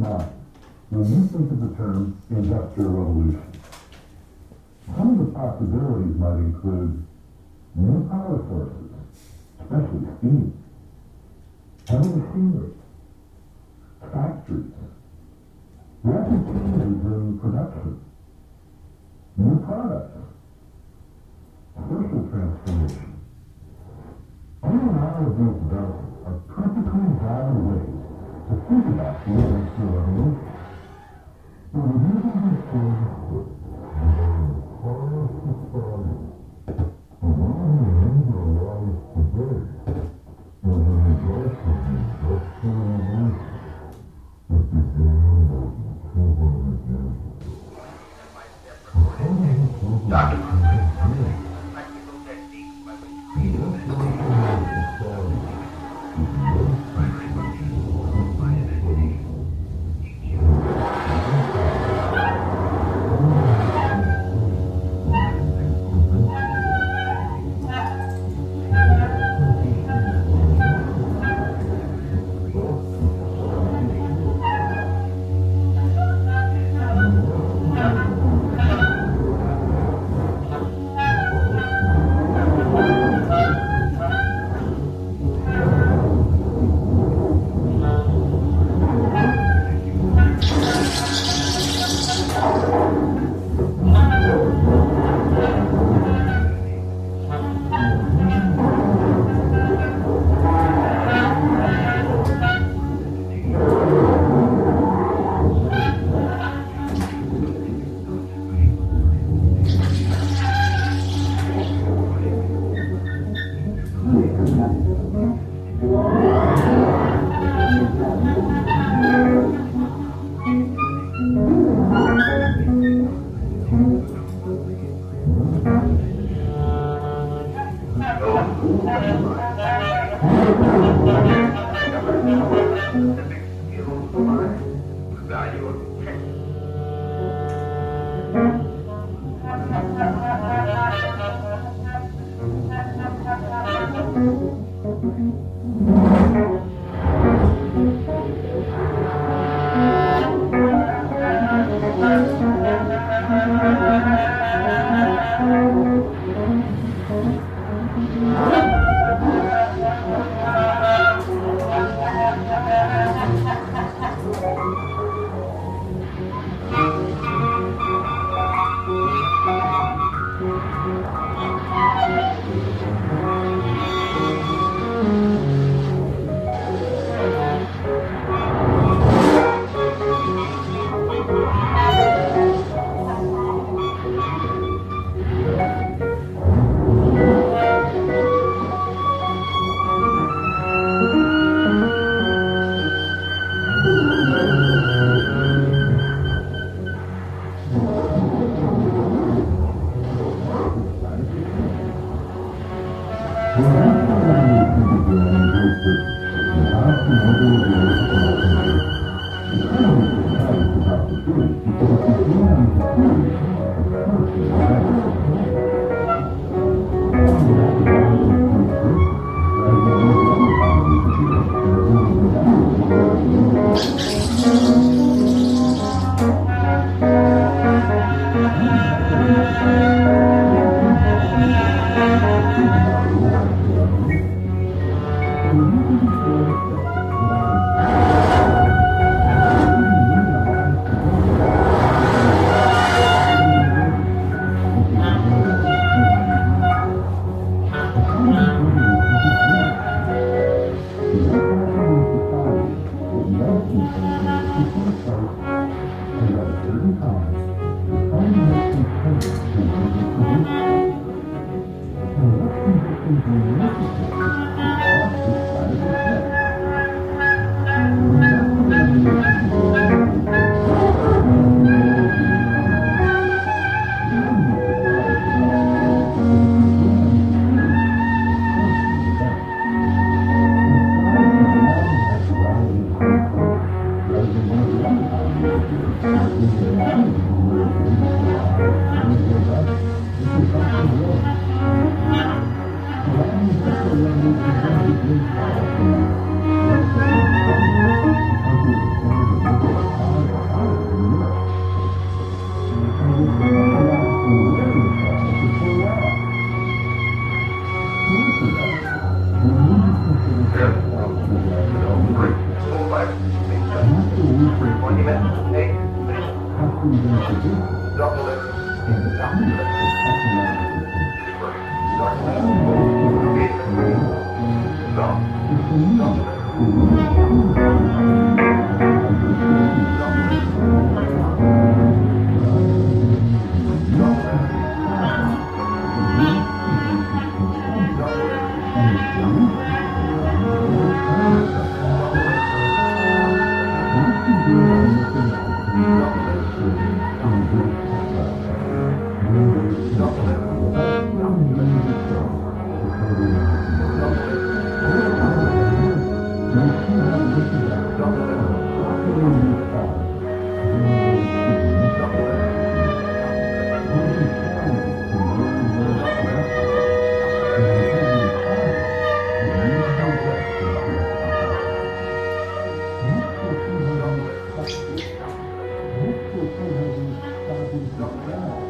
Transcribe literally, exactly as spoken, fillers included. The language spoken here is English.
mind when you think of the term industrial revolution? Some of the possibilities might include new power sources, especially steam, heavy machinery, factories, rapid changes in production, new products, social transformation. Any and all of these developments are perfectly valid ways to think about the industrial revolution. But we usually think of the entire society around the end of our lives today as a result of the industrial revolution that began more than two hundred years ago. How does this revolution begin? Thank you. Monument eight, Customers in tradition stop delivery. and the concept of technological system. Start All delivery. those things Repeat. create Stop. is the need Stop to Thank you.